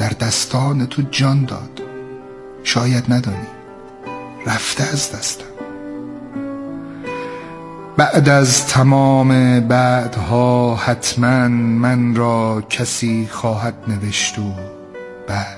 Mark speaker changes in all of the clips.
Speaker 1: در دستان تو جان داد. شاید ندانی رفته از دستم. بعد از تمام بعدها حتما من را کسی خواهد نوشت و بعد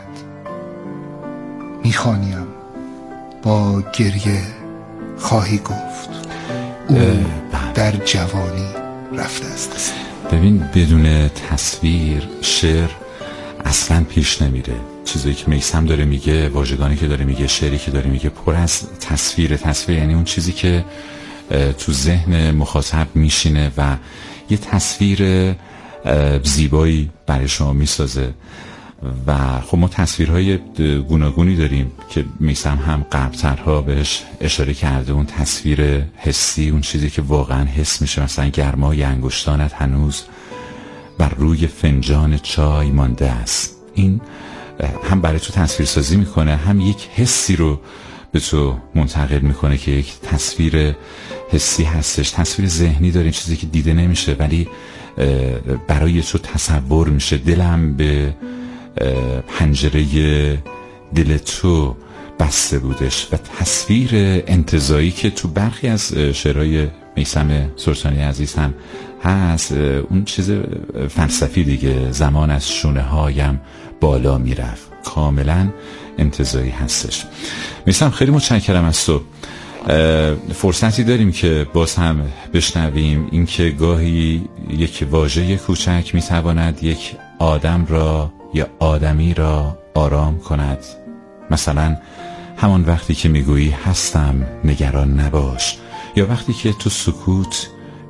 Speaker 1: میخوانیم با گریه خواهی گفت او در جوانی رفته از دست.
Speaker 2: ببین بدون تصویر شعر اصلا پیش نمیره. چیزایی که میثم داره میگه، واژگانی که داره میگه، شعری که داره میگه پر از تصویر یعنی اون چیزی که تو ذهن مخاطب میشینه و یه تصویر زیبایی برای شما میسازه. و خب ما تصویرهای گوناگونی داریم که میثم هم قبل‌ترها بهش اشاره کرده. اون تصویر حسی، اون چیزی که واقعا حس میشه، مثلا گرمای انگشتانت هنوز بر روی فنجان چای مانده است. این هم برای تو تصویرسازی میکنه، هم یک حسی رو به تو منتقل میکنه که یک تصویر حسی هستش. تصویر ذهنی داریم، چیزی که دیده نمیشه ولی برای تو تصور میشه. دلم به پنجره دل تو بسته بودش. و تصویر انتزاعی که تو برخی از شعرهای میثم سلطانی عزیز هم هست، اون چیز فلسفی دیگه، زمان از شونه هایم بالا میرفت، کاملا انتزاعی هستش. میثم خیلی متشکرم از تو. فرصتی داریم که باز هم بشنویم این که گاهی یک واژه کوچک میتواند یک آدم را یا آدمی را آرام کند. مثلا همان وقتی که میگویی هستم نگران نباش، یا وقتی که تو سکوت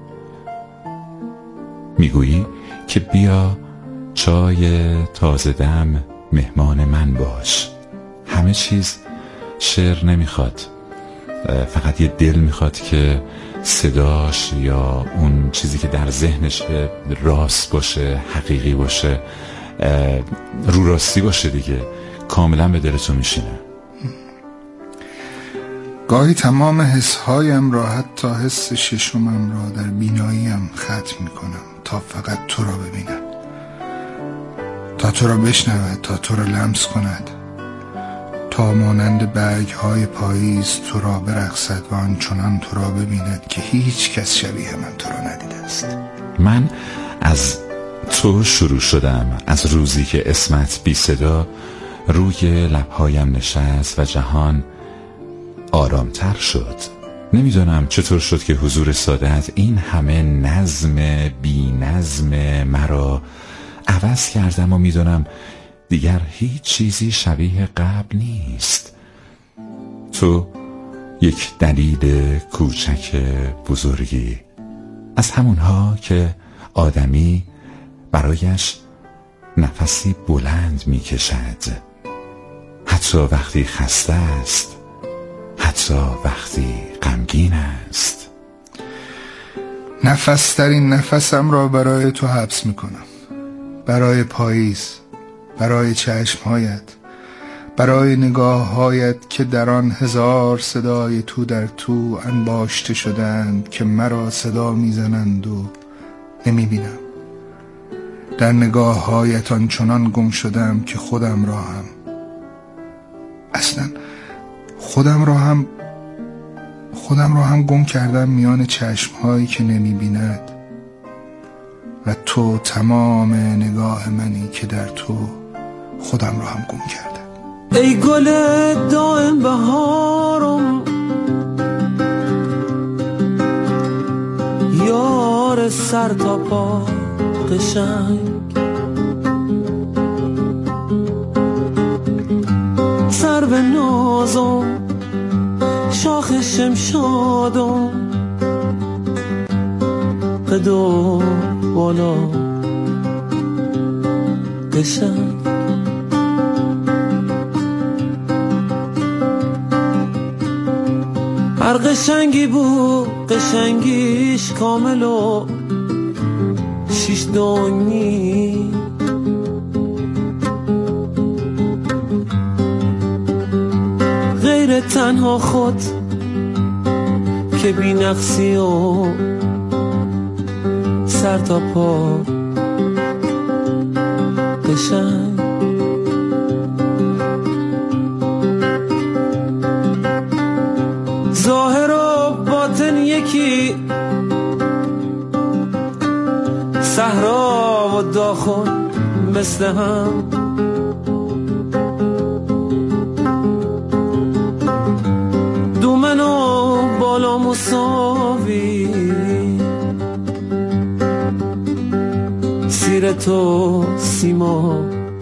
Speaker 2: میگویی که بیا چای تازه دم مهمان من باش. همه چیز شعر نمیخواد، فقط یه دل میخواد که صداش یا اون چیزی که در ذهنش راست باشه، حقیقی باشه، رو راستی باشه دیگه، کاملا به دلتون میشینه.
Speaker 1: گاهی تمام حسهایم را، حتی حس ششمم را در بیناییم ختم میکنم تا فقط تو را ببینم، تا تو را بشنود، تا تو را لمس کند، تا مانند برگ های پاییز تو را برقصد و آنچنان تو را ببیند که هیچ کس شبیه من تو را ندیده است.
Speaker 2: من از تو شروع شدم، از روزی که اسمت بی صدا روی لبهایم نشست و جهان آرامتر شد. نمیدونم چطور شد که حضور سادت این همه نظم بی نظم مرا عوض کردم و میدونم دیگر هیچ چیزی شبیه قبل نیست. تو یک دلیل کوچک بزرگی، از همونها که آدمی برایش نفسی بلند میکشد، حتی وقتی خسته است، حتی وقتی غمگین است.
Speaker 1: نفسترین نفسم را برای تو حبس میکنم، برای پاییز، برای چشمهایت، برای نگاههایت که در آن هزار صدای تو در تو انباشته شدند که مرا صدا میزنند و نمیبینم. در نگاههایت آنچنان گم شدم که خودم را هم، اصلا خودم را هم گم کردم میان چشمهایی که نمیبیند و تو تمام نگاه منی که در تو خودم را هم گم کردم.
Speaker 3: ای گل دائم بهارم، یار سر تا پا قشنگ، سر به نازم، شاخ شمشادم، قد و بالا قشنگ. هر قشنگی بود قشنگیش کامل و شیش دونی، غیر تنها خود که بی نقصی و سر تا پا قشنگ. مثل هم. دومنو بالا مساوی، سیر تو سیما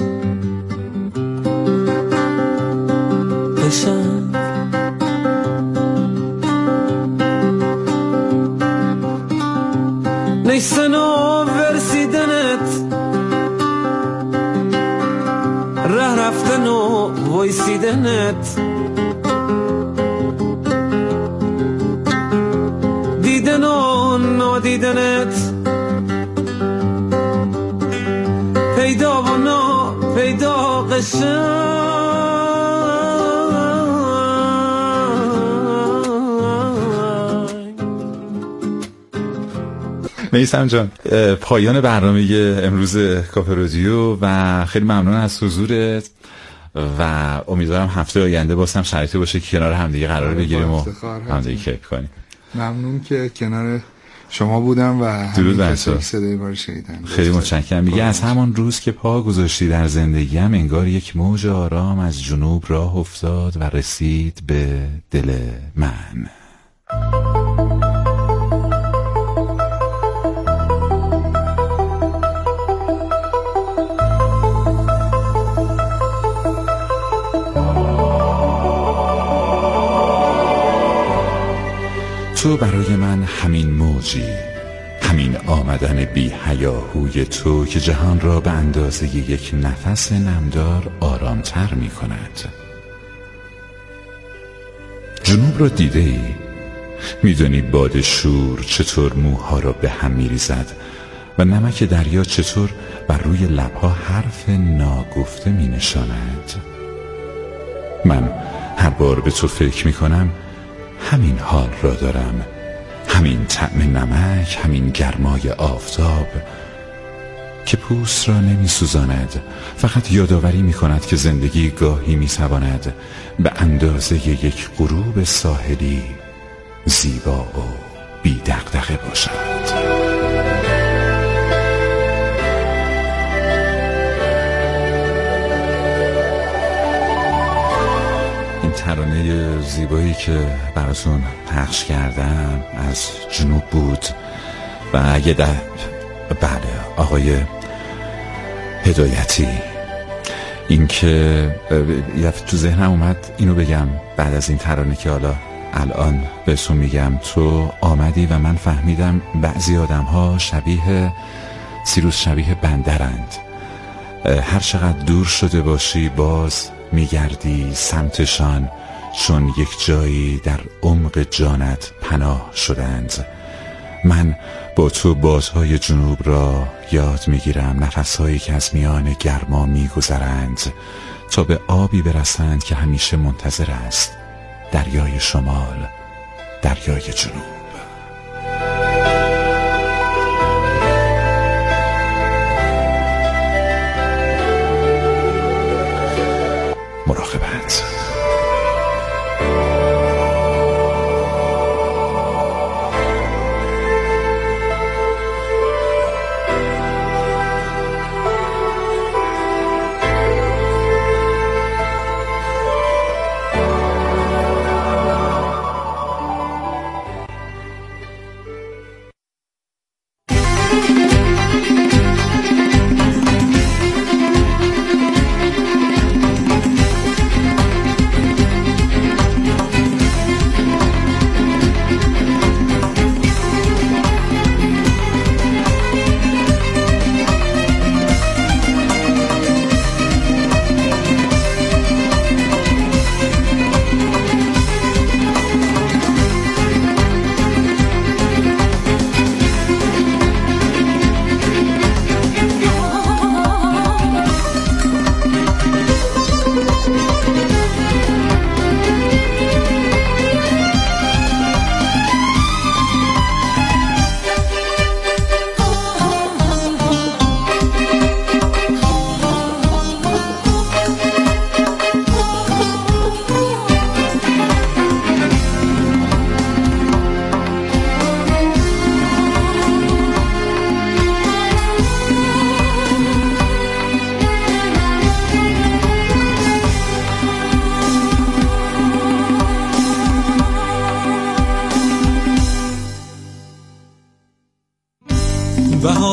Speaker 3: قشنگ. نیستن و ورسیدنت، ره رفتن و ویسیدنت، دیدن و نادیدنت، پیدا و ناپیدا قشنگ.
Speaker 2: میثم جان، پایان برنامه امروز کافه رادیو و خیلی ممنون از حضورت و امیدوارم هفته آینده باز هم شرایطی باشه که کنار همدیگه قرار بگیریم و همدیگه کیف کنیم.
Speaker 1: ممنون که کنار شما بودم و
Speaker 2: درود بر تو.
Speaker 1: صدای ما رو شنیدن.
Speaker 2: خیلی متشکرم. میگه از همان روز که پا گذاشتی در زندگیم انگار یک موج آرام از جنوب راه افتاد و رسید به دل من. تو برای من همین موجی، همین آمدن بی هیاهوی تو که جهان را به اندازه یک نفس نمدار آرامتر می کند. جنوب را دیده ای؟ میدونی باد شور چطور موها را به هم می ریزد و نمک دریا چطور بر روی لبها حرف ناگفته می نشاند. من هر بار به تو فکر می کنم همین حال را دارم، همین طعم نمک، همین گرمای آفتاب که پوست را نمی سوزاند، فقط یادآوری می کند که زندگی گاهی می تواند به اندازه یک غروب ساحلی زیبا و بی دغدغه باشد. ترانه زیبایی که براتون پخش کردم از جنوب بود و اگه بله آقای هدایتی، این که تو ذهنم اومد اینو بگم بعد از این ترانه که حالا الان بهتون میگم. تو آمدی و من فهمیدم بعضی آدم ها شبیه سیروس، شبیه بندرند. هر چقدر دور شده باشی باز میگردی سمتشان، چون یک جایی در عمق جانت پناه شدند. من با تو بادهای جنوب را یاد میگیرم، نفسهایی که از میان گرما میگذرند تا به آبی برسند که همیشه منتظر است، دریای شمال، دریای جنوب. مراقبت.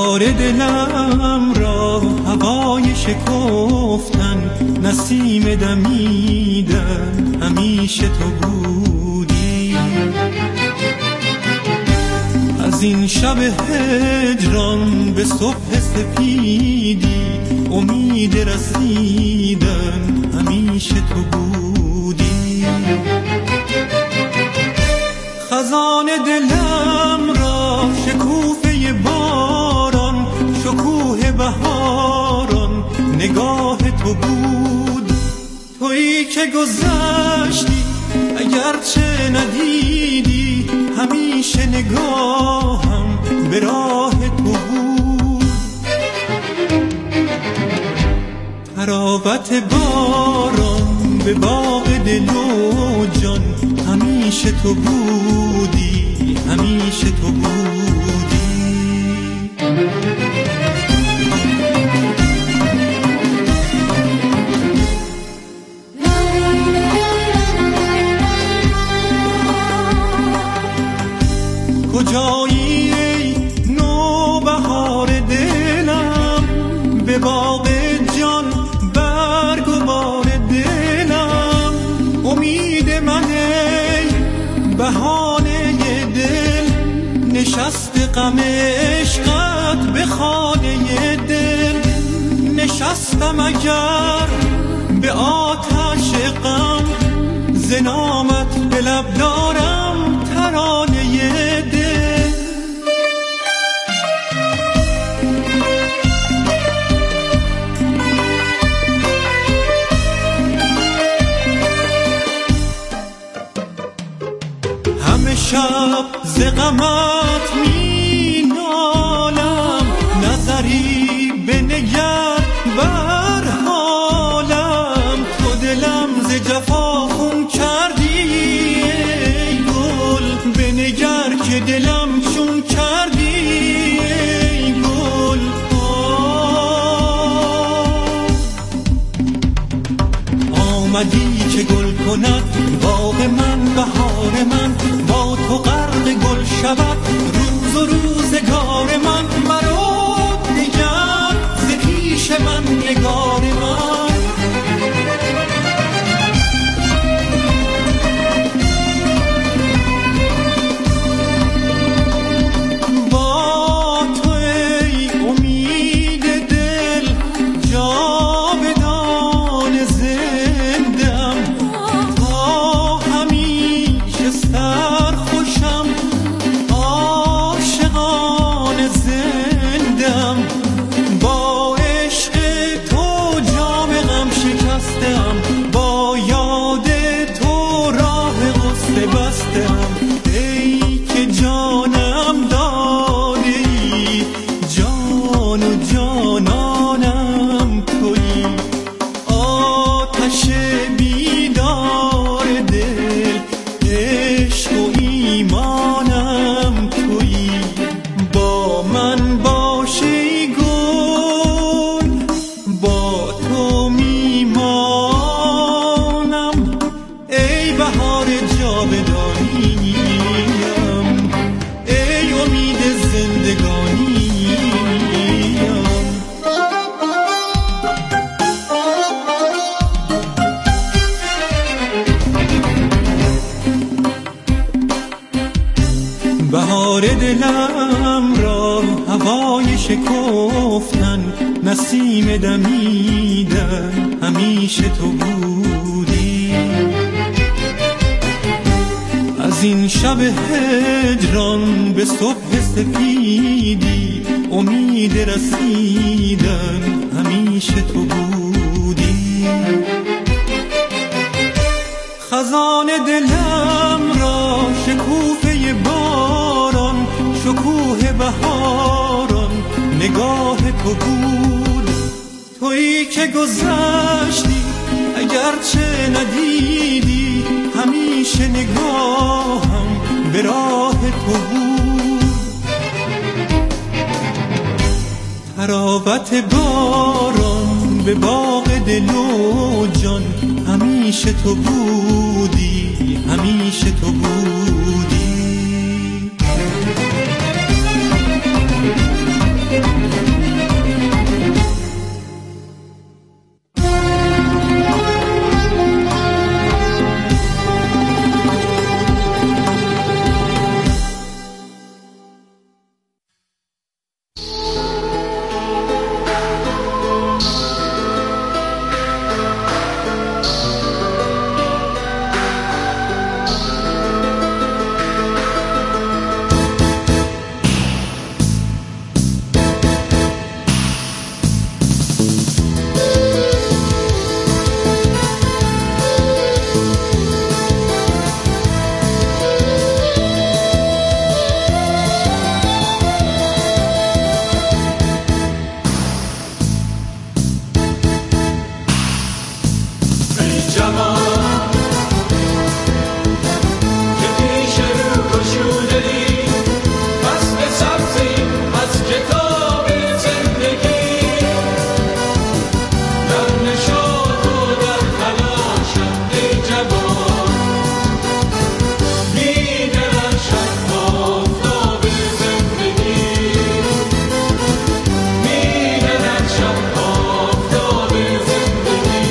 Speaker 4: بهار دلم را هوای شکفتن، نسیم دمیدن، همیشه تو بودی. از این شب هجران به صبح سپیدی، امید رسیدن، همیشه تو بودی. خزان دلم را شکوفه باران، شکوه بهاران، نگاه تو بود. تویی که گذشتی اگرچه ندیدی، همیشه نگاهم به راه تو بود. تراوت باران به باغ دل و جان، همیشه تو بودی، همیشه تو بودی. کجایی ای نوبهار دلم، به باغ جان برگ و بار دلم. امید من ای بهانه دل، نشست غم عشقت به خانه دل. نشستم اگر به آتش غم، ز نامت به لب دارم ترانه دل. همه شب ز غمت می نالم، نظری بنگر بر حالم. تو دلم ز جفا خون کردی ای گل، بنگر که دلم چون کردی ای گل. آمدی که گل کند باغ من، بهار من، با تو غرق گل شود روز و روزگار من. مرو دیگر ز پیش من نگار من. با تو ای امید دل، جاودان زندم. تا همیشه سرخوشم، عاشقان زندم. با عشق تو جام غم شکستم، با یاد تو راه غصه بستم. ای که جانم دادی، جان و جانانم تویی. آتش بیدار دل، عشق و ایمانم تویی. با من باش ای گل، با تو میمانم. ای بهار جاودانیم، ای امید زندگانیم. بهار دلم را هوای شکفتن، نسیم دمیدن، همیشه تو بودی. از این شب هجران به صبح سپیدی، امید رسیدن، همیشه تو بودی. خزان دلم را شکوفه باران، شکوه بهاران، نگاه تو بود. تویی که گذشتی اگرچه ندیدی، همیشه نگاهم به راه تو بود. تراوت باران به باغ دل و جان، همیشه تو بودی، همیشه تو بودی. جوان که پیش رو گشوده‌ای فصل سبزی از کتاب زندگی در نشاط و در تلاشم ای جوان می‌درخشد آفتاب زندگی می‌درخشد آفتاب زندگی.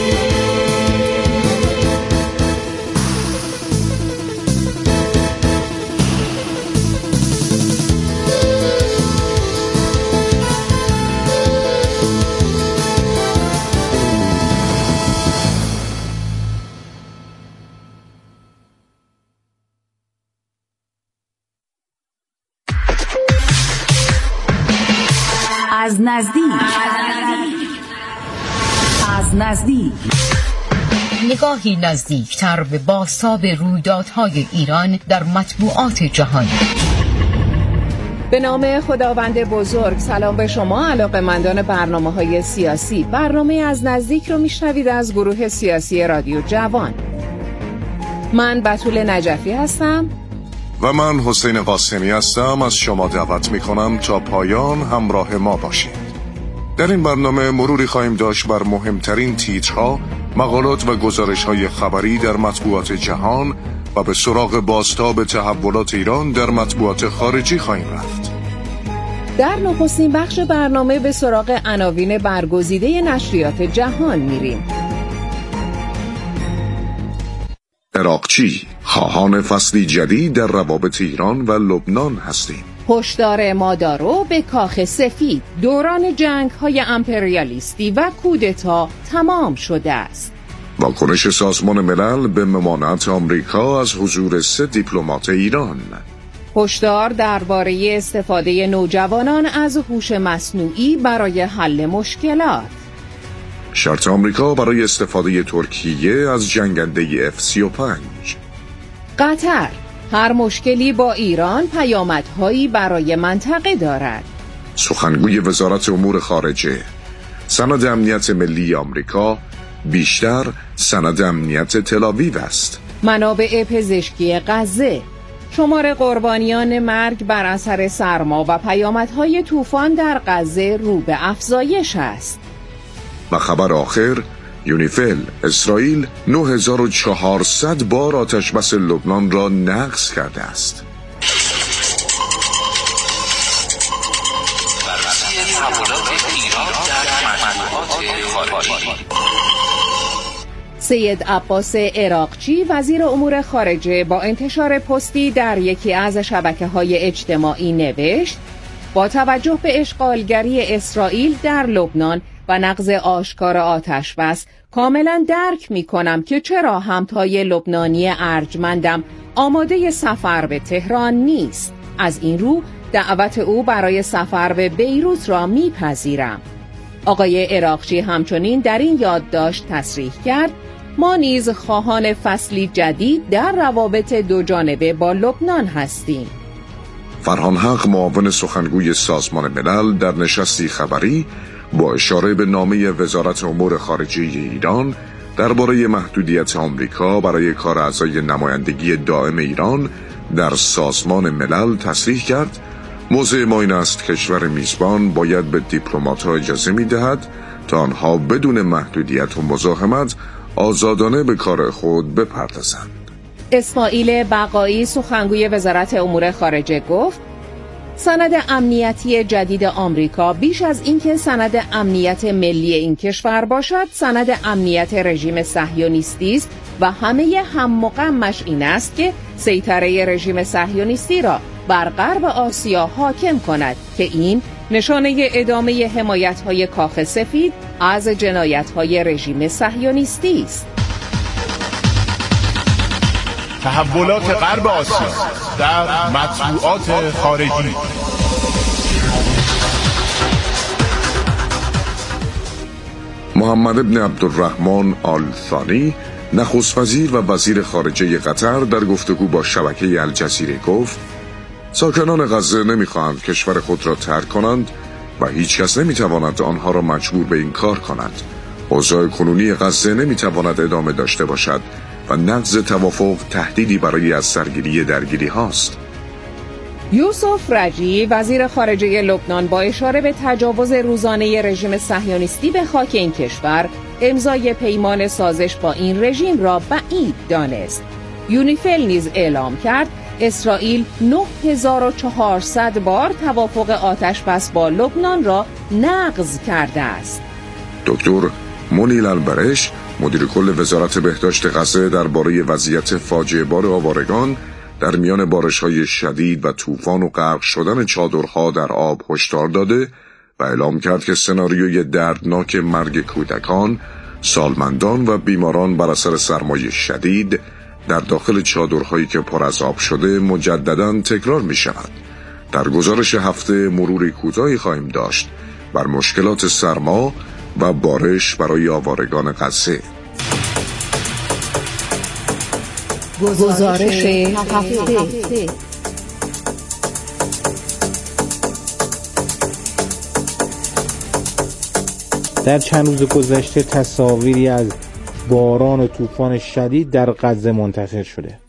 Speaker 5: از نزدیک نگاهی نزدیکتر به بازتاب رویدادهای ایران در مطبوعات جهانی.
Speaker 6: به نام خداوند بزرگ. سلام به شما علاقه‌مندان برنامه‌های سیاسی. برنامه از نزدیک رو میشنوید از گروه سیاسی رادیو جوان. من بتول نجفی هستم
Speaker 7: و من حسین قاسمی هستم. از شما دعوت میکنم تا پایان همراه ما باشید. در این برنامه مروری خواهیم داشت بر مهمترین تیترها، مقالات و گزارش‌های خبری در مطبوعات جهان و به سراغ بازتاب تحولات ایران در مطبوعات خارجی خواهیم رفت.
Speaker 6: در نخستین بخش برنامه به سراغ عناوین برگزیده نشریات جهان میریم.
Speaker 7: عراقچی خواهان فصلی جدید در روابط ایران و لبنان هستیم.
Speaker 6: هشدار مادارو به کاخ سفید. دوران جنگ‌های امپریالیستی و کودتا تمام شده است.
Speaker 7: واکنش سازمان ملل به ممانعت آمریکا از حضور 3 دیپلمات ایران.
Speaker 6: هشدار درباره استفاده نوجوانان از هوش مصنوعی برای حل مشکلات.
Speaker 7: شرط آمریکا برای استفاده ترکیه از جنگنده F-35.
Speaker 6: قطر: هر مشکلی با ایران پیامدهایی برای منطقه دارد.
Speaker 7: سخنگوی وزارت امور خارجه: سند امنیت ملی آمریکا بیشتر سند امنیت تل‌آویو است.
Speaker 6: منابع پزشکی غزه: شمار قربانیان مرگ بر اثر سرما و پیامدهای طوفان در غزه رو به افزایش است.
Speaker 7: و خبر آخر: یونیفیل اسرائیل 9400 بار آتشبس لبنان را نقض کرده است.
Speaker 6: سید عباس عراقچی وزیر امور خارجه با انتشار پستی در یکی از شبکه‌های اجتماعی نوشت: با توجه به اشغالگری اسرائیل در لبنان و نقض آشکار آتشبس کاملا درک می کنم که چرا همتای لبنانی ارجمندم آماده سفر به تهران نیست. از این رو دعوت او برای سفر به بیروت را میپذیرم. آقای عراقچی همچنین در این یادداشت تصریح کرد: ما نیز خواهان فصلی جدید در روابط دو جانبه با لبنان هستیم.
Speaker 7: فرهان حق معاون سخنگوی سازمان ملل در نشستی خبری با اشاره به نامه وزارت امور خارجه ایران درباره محدودیت آمریکا برای کار اعضای نمایندگی دائم ایران در سازمان ملل تصریح کرد: موضع ما این است کشور میزبان باید به دیپلمات‌ها اجازه می‌دهد تا آنها بدون محدودیت و مزاحمت آزادانه به کار خود بپردازند.
Speaker 6: اسماعیل بقایی سخنگوی وزارت امور خارجه گفت: سند امنیتی جدید آمریکا بیش از اینکه سند امنیت ملی این کشور باشد، سند امنیت رژیم صهیونیستی است و همه هم و غمش این است که سیطره رژیم صهیونیستی را بر غرب آسیا حاکم کند که این نشانه ادامه حمایت‌های کاخ سفید از جنایت‌های رژیم صهیونیستی است.
Speaker 8: تحولات غرب آسیا در مطبوعات خارجی.
Speaker 7: محمد ابن عبدالرحمن آل ثانی نخست وزیر و وزیر خارجه قطر در گفتگو با شبکه الجزیره گفت: ساکنان غزه نمیخواهند کشور خود را ترک کنند و هیچ کس نمیتواند آنها را مجبور به این کار کند. اوضاع کنونی غزه نمیتواند ادامه داشته باشد و نقض توافق تهدیدی برای از سرگیری درگیری هاست.
Speaker 6: یوسف رجی وزیر خارجه لبنان با اشاره به تجاوز روزانه رژیم صهیونیستی به خاک این کشور، امضای پیمان سازش با این رژیم را بعید دانست. یونیفیل نیز اعلام کرد اسرائیل 9400 بار توافق آتشبس با لبنان را نقض کرده است.
Speaker 7: دکتر مونیل البرش مدیر کل وزارت بهداشت غزه درباره وضعیت فاجعه بار آوارگان در میان بارش‌های شدید و طوفان و غرق شدن چادرها در آب هشدار داده و اعلام کرد که سناریوی دردناک مرگ کودکان، سالمندان و بیماران بر اثر سرمای شدید در داخل چادرهایی که پر از آب شده مجدداً تکرار می شود. در گزارش هفته مروری کوتاهی خواهیم داشت بر مشکلات سرما و بارش برای آوارگان غزه.
Speaker 6: گزارش هفته.
Speaker 9: در چند روز گذشته تصاویری از باران و طوفان شدید در غزه منتشر شده.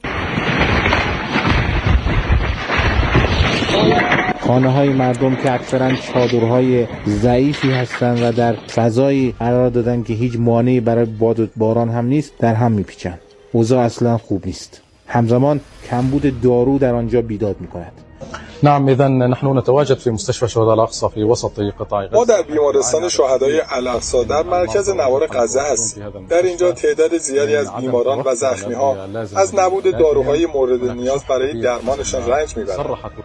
Speaker 9: خانه‌های مردم که اکثراً چادرهای ضعیفی هستند و در فضایی قرار دادن که هیچ مانعی برای باد و باران هم نیست، در هم میپیچند. اوضاع اصلا خوب نیست. همزمان کمبود دارو در آنجا بیداد میکند.
Speaker 10: نعم، اذن نحن نتواجد في مستشفى شهداء الاقصی في وسط قطاع غزه.
Speaker 11: ما در بیمارستان شهدای الاقصی در مرکز نوار غزه هستیم. در اینجا تعداد زیادی از بیماران و زخمی‌ها از نبود داروهای مورد نیاز برای درمانشان رنج میبرند.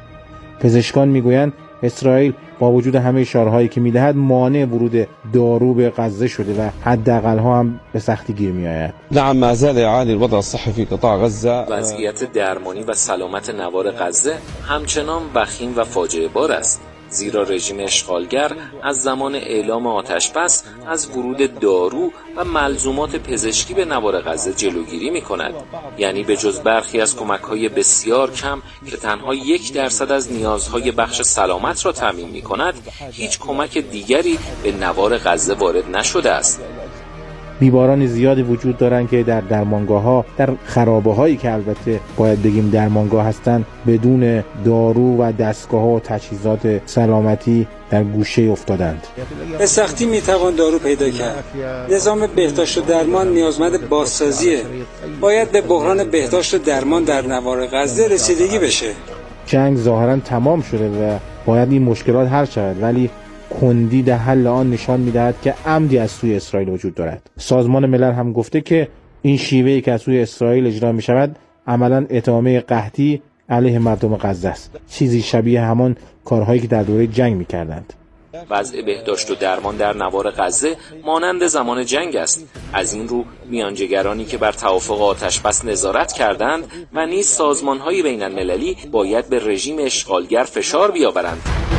Speaker 9: پزشکان میگویند اسرائیل با وجود همه اشارهایی که میدهد مانع ورود دارو به غزه شده و حداقل‌ها هم به سختی گیر میآید.
Speaker 12: نعم، ما زال عالی الوضع الصحي في قطاع غزه.
Speaker 13: وضعیت درمانی و سلامت نوار غزه همچنان وخیم و فاجعه بار است، زیرا رژیم اشغالگر از زمان اعلام آتشبس از ورود دارو و ملزومات پزشکی به نوار غزه جلوگیری می‌کند. یعنی به جز برخی از کمک‌های بسیار کم که تنها 1% از نیازهای بخش سلامت را تامین می‌کند، هیچ کمک دیگری به نوار غزه وارد نشده است.
Speaker 9: بیماران زیادی وجود دارند که در درمانگاه‌ها، در خرابه‌هایی که البته باید بگیم درمانگاه هستند، بدون دارو و دستگاه‌ها و تجهیزات سلامتی در گوشه افتادند.
Speaker 14: به سختی میتوان دارو پیدا کرد. نظام بهداشت و درمان نیازمند بازسازیه. باید به بحران بهداشت و درمان در نوار غزه رسیدگی بشه.
Speaker 9: جنگ ظاهراً تمام شده و باید این مشکلات حل شود، ولی کندی در حل آن نشان می‌دهد که عمدی از سوی اسرائیل وجود دارد. سازمان ملل هم گفته که این شیوهی که از سوی اسرائیل اجرا می‌شود عملاً اتهام قحطی علیه مردم غزه است، چیزی شبیه همان کارهایی که در دوره جنگ می‌کردند.
Speaker 13: وضع بهداشت و درمان در نوار غزه مانند زمان جنگ است. از این رو میانجیگرانی که بر توافق آتشبس نظارت کردند و نیز سازمان‌های بین‌المللی باید به رژیم اشغالگر فشار بیاورند.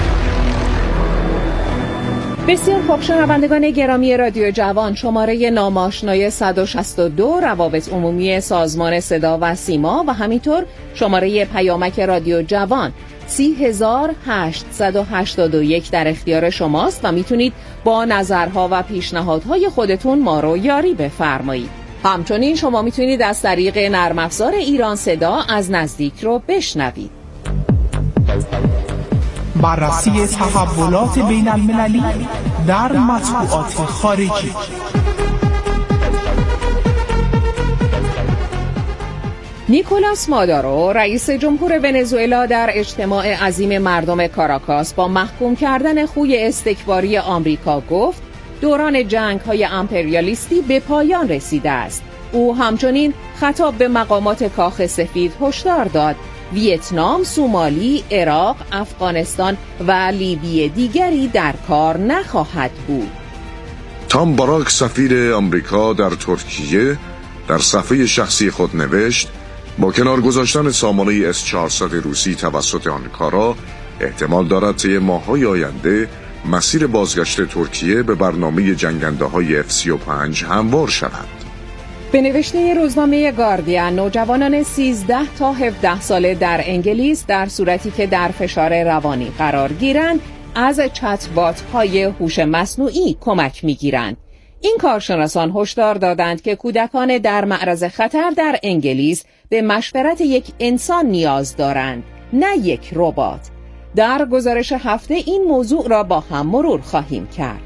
Speaker 6: بسیار خوب، شنوندگان گرامی رادیو جوان، شماره ناماشنای 162 روابط عمومی سازمان صدا و سیما و همینطور شماره پیامک رادیو جوان 30881 در اختیار شماست و میتونید با نظرها و پیشنهادهای خودتون ما رو یاری بفرمایید. همچنین شما میتونید از طریق نرم افزار ایران صدا از نزدیک رو بشنوید.
Speaker 15: بررسی تحولات بین المللی در مطبوعات خارجی.
Speaker 6: نیکولاس مادورو رئیس جمهور ونزوئلا در اجتماع عظیم مردم کاراکاس با محکوم کردن خوی استکباری آمریکا گفت دوران جنگ‌های امپریالیستی به پایان رسیده است. او همچنین خطاب به مقامات کاخ سفید هشدار داد ویتنام، سومالی، عراق، افغانستان و لیبی دیگری در کار نخواهد بود.
Speaker 7: تام باراک سفیر آمریکا در ترکیه در صفحه شخصی خود نوشت با کنار گذاشتن سامانه S-400 روسی توسط آنکارا احتمال دارد طی ماه‌های آینده مسیر بازگشت ترکیه به برنامه جنگنده‌های F-35 هموار شود.
Speaker 6: به نوشته روزنامه گاردین، نوجوانان 13 تا 17 ساله در انگلیس در صورتی که در فشار روانی قرار گیرند از چت‌بات‌های هوش مصنوعی کمک می‌گیرند. این کارشناسان هشدار دادند که کودکان در معرض خطر در انگلیس به مشورت یک انسان نیاز دارند، نه یک ربات. در گزارش هفته این موضوع را با هم مرور خواهیم کرد.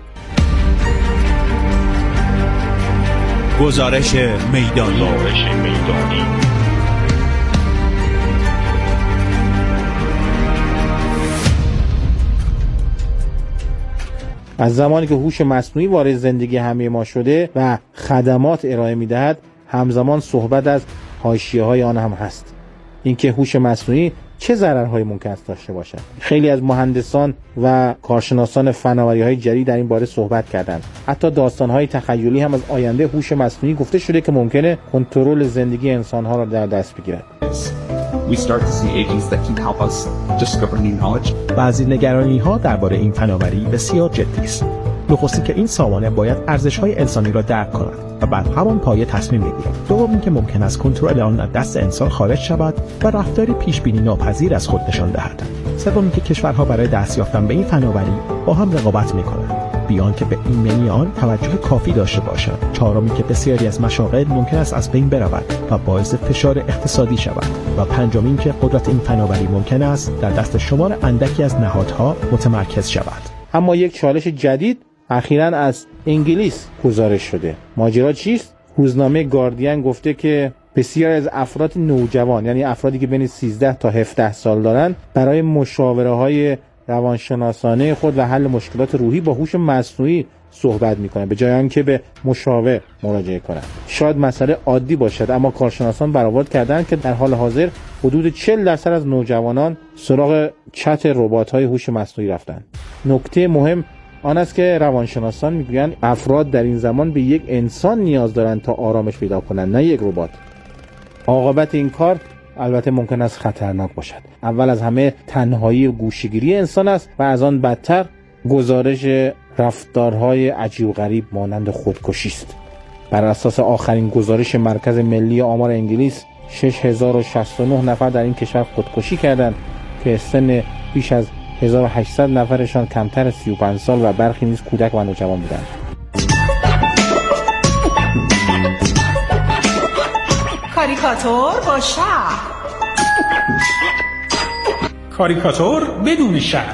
Speaker 16: گزارش میدانی.
Speaker 9: از زمانی که هوش مصنوعی وارد زندگی همه ما شده و خدمات ارائه می‌دهد، همزمان صحبت از حاشیه‌های آن هم هست. اینکه هوش مصنوعی چه ضررهایی ممکن است داشته باشد. خیلی از مهندسان و کارشناسان فناوری‌های جدید در این باره صحبت کردند. حتی داستان‌های تخیلی هم از آینده هوش مصنوعی گفته شده که ممکنه کنترل زندگی انسان‌ها را در دست بگیرد.
Speaker 17: بعضی نگرانی‌ها درباره این فناوری بسیار جدی است. نخستی که این سامانه باید ارزش‌های انسانی را درک کند و بر همان پایه تصمیم بگیرد. دوم اینکه ممکن است کنترل آن از دست انسان خارج شود و رفتاری پیش‌بینی ناپذیر از خود نشان دهد. سوم اینکه کشورها برای دست یافتن به این فناوری با هم رقابت می‌کنند، بیان که به ایمنی آن توجه کافی داشته باشند. چهارمی که بسیاری از مشاغل ممکن است از بین برود و باعث فشار اقتصادی شود. و پنجمی که قدرت این فناوری ممکن است در دست شمار اندکی از نهادها متمرکز شود.
Speaker 9: اما یک چالش جدید اخیراً از انگلیس گزارش شده. ماجرا چیست؟ روزنامه گاردین گفته که بسیاری از افراد نوجوان، یعنی افرادی که بین 13 تا 17 سال دارند، برای مشاوره‌های روانشناسانه خود و حل مشکلات روحی با هوش مصنوعی صحبت می‌کنند به جای آنکه به مشاور مراجعه کنند. شاید مسئله عادی باشد، اما کارشناسان برآورد کردند که در حال حاضر حدود 40% از نوجوانان سراغ چت ربات‌های هوش مصنوعی رفتند. نکته مهم آن است که روانشناسان میگویند افراد در این زمان به یک انسان نیاز دارند تا آرامش پیدا کنند، نه یک ربات. عاقبت این کار البته ممکن است خطرناک باشد. اول از همه تنهایی و گوشه‌گیری انسان است و از آن بدتر گزارش رفتارهای عجیب و غریب مانند خودکشی است. بر اساس آخرین گزارش مرکز ملی آمار انگلیس 6069 نفر در این کشور خودکشی کردند که سن بیش از 1800 نفرشان کمتر از 35 سال و برخی نیز کودک و نوجوان بودند.
Speaker 15: کاریکاتور با شهر، کاریکاتور بدون شهر.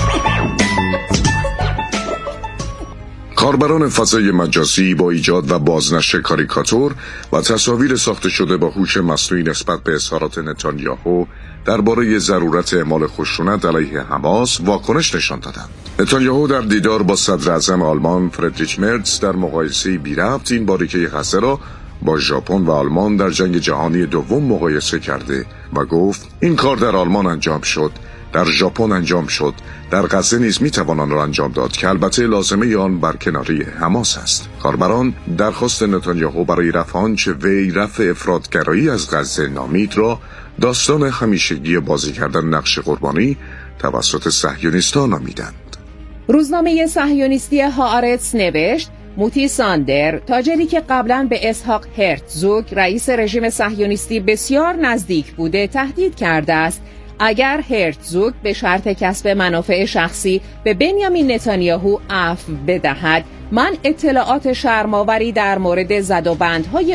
Speaker 7: کاربران فضای مجازی با ایجاد و بازنشر کاریکاتور و تصاویر ساخته شده با هوش مصنوعی نسبت به اظهارات نتانیاهو درباره ضرورت اعمال خشونت علیه حماس واکنش نشان دادند. نتانیاهو در دیدار با صدر اعظم آلمان فردریش مرتز در مقایسه بی‌ربط این باریکه غزه را با ژاپن و آلمان در جنگ جهانی دوم مقایسه کرده و گفت این کار در آلمان انجام شد، در ژاپن انجام شد، در غزه نیز میتوان آن را انجام داد که البته لازمه آن برکناری حماس است. کاربران درخواست نتانیاهو برای رفع آنچه وی رفع افراطگرایی از غزه نامید را داستان همیشگی بازی کردن نقش قربانی توسط صهیونیست‌ها نامیدند.
Speaker 6: روزنامه صهیونیستی هآرتس نوشت موتی ساندر، تاجری که قبلا به اسحاق هرتزوگ رئیس رژیم صهیونیستی بسیار نزدیک بوده، تهدید کرده است اگر هرتزوگ به شرط کسب منافع شخصی به بنیامین نتانیاهو عفو بدهد، من اطلاعات شرم‌آوری در مورد زدوبندهای